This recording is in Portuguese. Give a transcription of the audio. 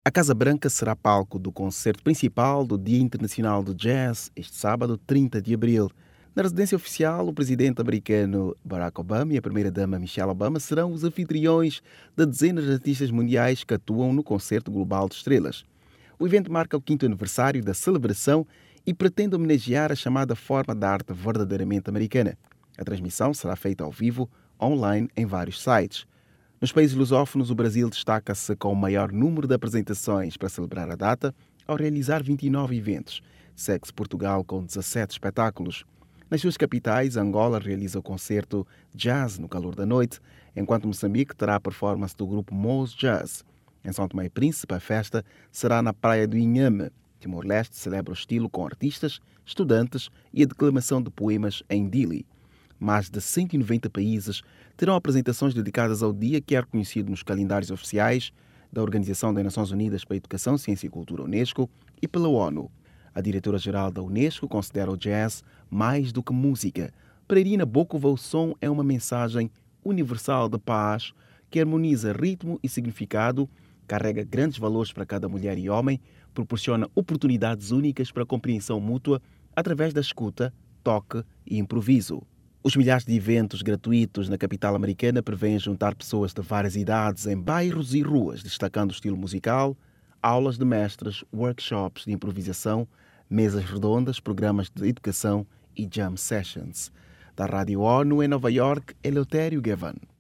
A Casa Branca será palco do concerto principal do Dia Internacional do Jazz, este sábado, 30 de abril. Na residência oficial, o presidente americano Barack Obama e a primeira-dama Michelle Obama serão os anfitriões de dezenas de artistas mundiais que atuam no Concerto Global de Estrelas. O evento marca o 5º aniversário da celebração e pretende homenagear a chamada forma de arte verdadeiramente americana. A transmissão será feita ao vivo, online, em vários sites. Nos países lusófonos, o Brasil destaca-se com o maior número de apresentações para celebrar a data, ao realizar 29 eventos. Segue-se Portugal com 17 espetáculos. Nas suas capitais, Angola realiza o concerto Jazz no calor da noite, enquanto Moçambique terá a performance do grupo Moz Jazz. Em São Tomé e Príncipe, a festa será na Praia do Inhame. Timor-Leste celebra o estilo com artistas, estudantes e a declamação de poemas em Dili. Mais de 190 países terão apresentações dedicadas ao dia, que é reconhecido nos calendários oficiais da Organização das Nações Unidas para a Educação, Ciência e Cultura, Unesco, e pela ONU. A diretora-geral da Unesco considera o jazz mais do que música. Para Irina Bokova, o som é uma mensagem universal de paz que harmoniza ritmo e significado, carrega grandes valores para cada mulher e homem, proporciona oportunidades únicas para a compreensão mútua através da escuta, toque e improviso. Os milhares de eventos gratuitos na capital americana prevêem juntar pessoas de várias idades em bairros e ruas, destacando o estilo musical, aulas de mestres, workshops de improvisação, mesas redondas, programas de educação e jam sessions. Da Rádio ONU em Nova York, Eleutério Gavan.